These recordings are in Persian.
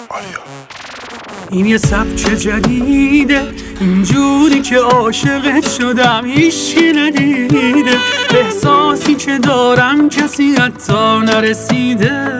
این یه سبک جدیده، اینجوری که عاشقت شدم هیچی ندیده. احساسی که دارم کسی حتی نرسیده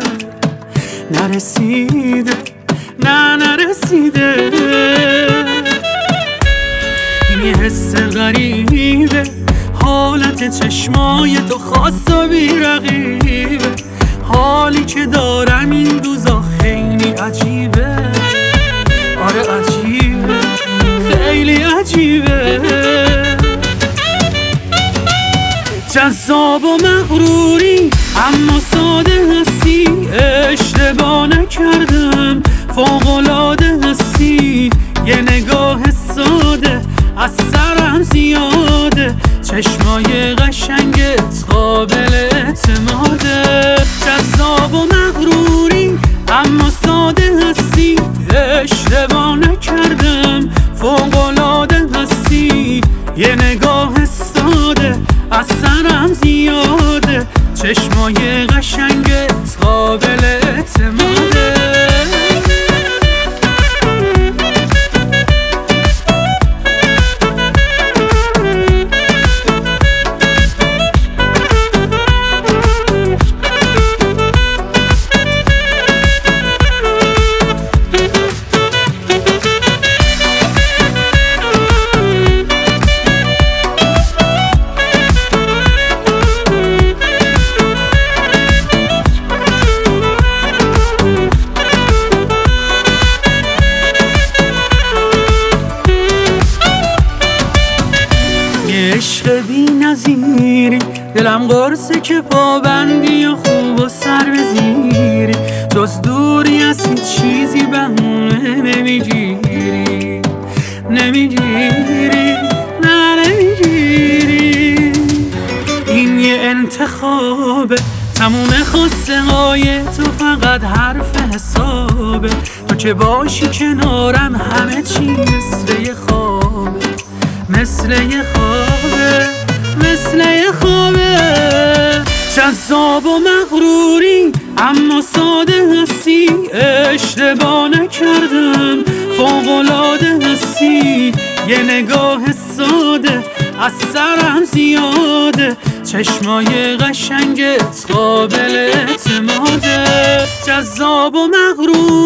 این یه حس غریبه، حالت چشمای تو خاص و بی‌رقیبه. حالی که دارم این روزا خیلی عجیبه. آره عجیبه، خیلی عجیبه. جذاب و مغروری اما ساده هستی، اشتباه نکردم فوق‌العاده هستی. یه نگاه ساده از سرم زیاده، چشمای قشنگت قابل اعتماده. جذاب و مغروری اما ساده هستی، اشتباه نکردم فوق‌العاده هستی. یه نگاه ساده از سرم زیاده، چشمای قشنگت قابل اعتماده. عشق بی نظیری، دلم قرصه که پابندی و خوب و سر بزیری. جز دوری از هیچ چیزی بهونه نمیگیری. نه نمیگیری. این یه انتخابه، تموم خواسته های تو فقط حرف حسابه. تو که باشی کنارم همه چی مثل یه خوابه. جذاب و مغروری اما ساده هستی، اشتباه نکردم فوق‌العاده هستی. یه نگاه ساده از سرم زیاده، چشمای قشنگت قابل اعتماده. جذاب و مغروری